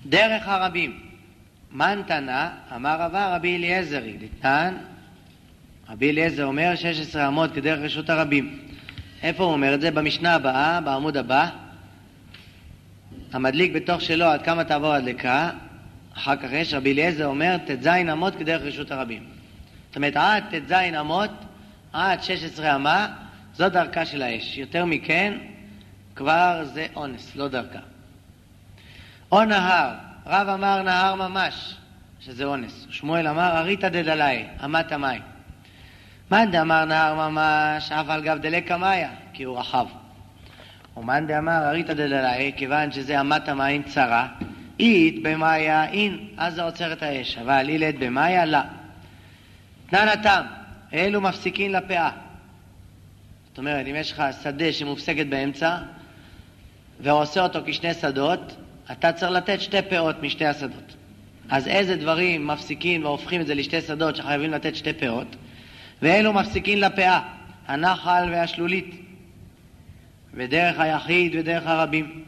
דרך הרבים. מן תנא, אמר רבא רבי אליעזרי, דתנן, רבי אליעזר אומר 16 אמות כדרך רשות הרבים. איפה הוא אומר את זה? במשנה הבאה, בעמוד הבא. המדליק בתוך שלו עד כמה תעבור הדלקה, אחר כך יש רבי אליעזר אומר ט"ז אמות כדרך רשות הרבים. זאת אומרת עד ט"ז אמות, עד 16 אמה, זו דרכה של האש. יותר מכן כבר זה אונס, לא דרכה. או נהר, רב אמר נהר ממש, שזה אונס. שמואל אמר אריתא דדלאי, אמת המים. מאן דאמר נהר ממש, אף על גב דלקה מאיה, כי הוא רחב. ומאן דאמר אריתא דדלאי, כיוון שזה אמת המים צרה, אית במאיה אין, אז זה עוצר את האש, אבל אילת במאיה לא. תנן התם, אלו מפסיקים לפאה. זאת אומרת, אם יש לך שדה שמופסקת באמצע, ועושה אותו כשני שדות, אתה צריך לתת 2 פאות משתי השדות. אז איזה דברים מפסיקים והופכים את זה לשתי שדות שחייבים לתת 2 פאות? ואלו מפסיקים לפאה, הנחל והשלולית, ודרך היחיד ודרך הרבים.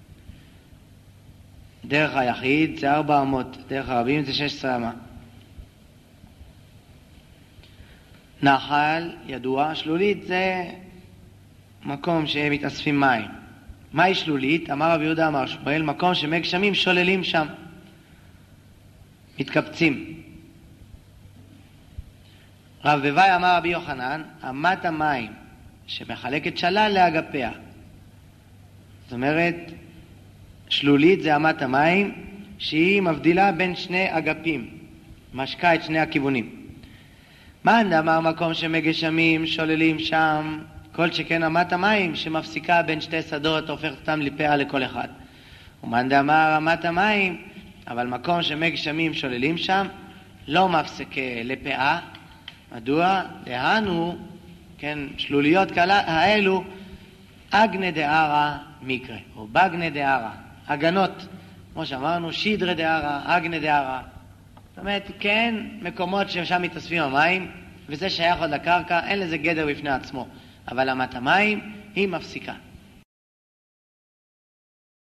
דרך היחיד זה 4 אמות, דרך הרבים זה 16 אמה. נחל ידוע, שלולית זה מקום שהם מתאספים מים. מהי שלולית? אמר רבי יהודה אמר שמואל, מקום שמי גשמים שוללים שם, מתקבצים. רב בוואי אמר רבי יוחנן, אמת המים שמחלקת שלל לאגפיה. זאת אומרת, שלולית זה אמת המים שהיא מבדילה בין 2 אגפים, משקה את 2 הכיוונים. מאן דאמר מקום שמגשמים שוללים שם, כל שכן אמת המים שמפסיקה בין 2 שדות הופכת אותם לפאה לכל אחד. ומאן דאמר אמת המים, אבל מקום שמגשמים שוללים שם לא מפסק לפאה. מדוע? דהנו, כן, שלוליות האלו אגנה דערה מקרה, או בגנה דערה, הגנות, כמו שאמרנו, שידרה דערה, אגנה דערה. זאת אומרת, כן, מקומות ששם מתאספים המים, וזה שייך עוד לקרקע, אין לזה גדר בפני עצמו. אבל אמת המים היא מפסיקה.